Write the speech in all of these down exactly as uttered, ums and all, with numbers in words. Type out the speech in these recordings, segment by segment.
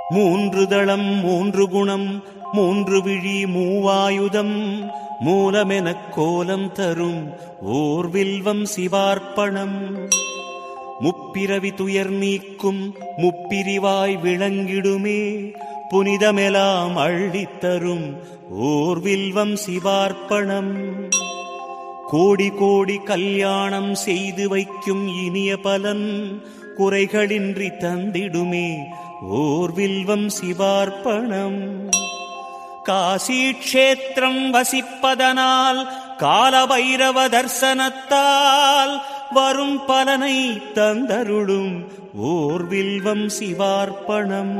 மூன்று தளம் மூன்று குணம் மூன்று விழி மூவாயுதம் மூலமெனக் கோலம் தரும் ஓர் வில்வம் சிவார்ப்பணம். முப்பிரவி துயர் நீக்கும் முப்பிரிவாய் விளங்கிடுமே புனிதமெலாம் அள்ளித்தரும் ஓர் வில்வம் சிவார்ப்பணம். கோடி கோடி கல்யாணம் செய்து வைக்கும் இனிய பலன் குறைகளின்றி தந்திடுமே ஓர் வில்வம் சிவார்ப்பணம். காசி க்ஷேத்திரம் வசிப்பதனால் காலபைரவ தர்சனத்தால் வரும் பலனை தந்தருளும் ஓர் வில்வம் சிவார்ப்பணம்.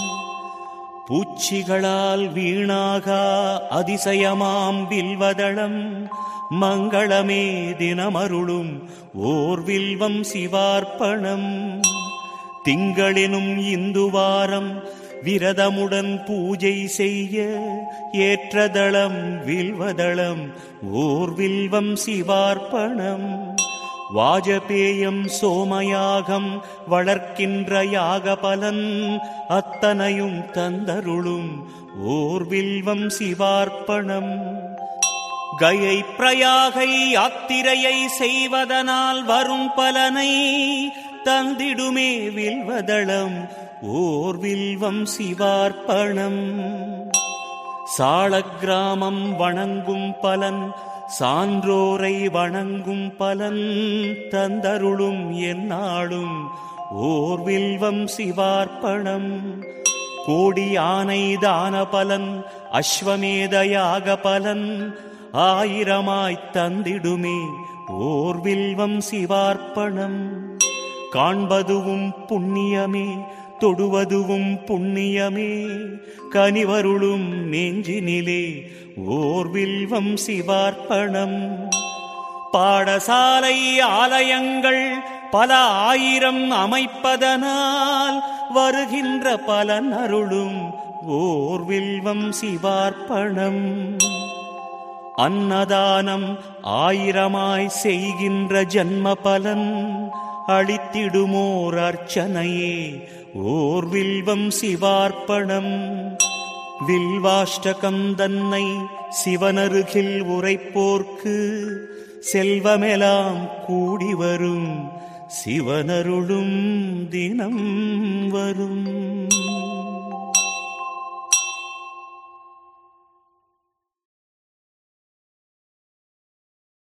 பூச்சிகளால் வீணாகா அதிசயமாம் வில்வதளம் மங்களமே தினமருளும் ஓர் வில்வம் சிவார்ப்பணம். திங்களினும் இந்துவாரம் விரதமுடன் பூஜை செய்ய ஏற்றதளம் வில்வதளம் ஓர் வில்வம் சிவார்ப்பணம். வாஜபேயம் சோமயாகம் வளர்க்கின்ற யாக பலன் அத்தனையும் தந்தருளும் ஓர் வில்வம் சிவார்ப்பணம். கயை பிரயாகை யாத்திரையை செய்வதனால் வரும் பலனை தந்திடுமே வில்வதளம் ஓர் வில்வம் சிவார்ப்பணம். சாளக்கிராமம் வணங்கும் பலன் சான்றோரை வணங்கும் பலன் தந்தருளும் எந்நாளும் ஓர் வில்வம் சிவார்ப்பணம். கோடி யானை தான பலன் அஸ்வமேத யாக பலன் ஆயிரமாய்த் தந்திடுமே ஓர் வில்வம் சிவார்ப்பணம். காண்பதுவும் புண்ணியமே தொடுவதுவும் புண்ணியமே கனிவருளும் நெஞ்சினிலே ஓர் வில்வம் சிவார்ப்பணம். பாடசாலை ஆலயங்கள் பல ஆயிரம் அமைப்பதனால் வருகின்ற பலன் அருளும் ஓர் வில்வம் சிவார்ப்பணம். அன்னதானம் ஆயிரமாய் செய்கின்ற ஜன்ம பலன் அளித்திடுமோர் அர்ச்சனையே ஓர் வில்வம் சிவார்ப்பணம். வில்வாஷ்டகம் தன்னை சிவனருகில் உரைப்போர்க்கு செல்வமெலாம் கூடி வரும் சிவனருளும் தினம் வரும்.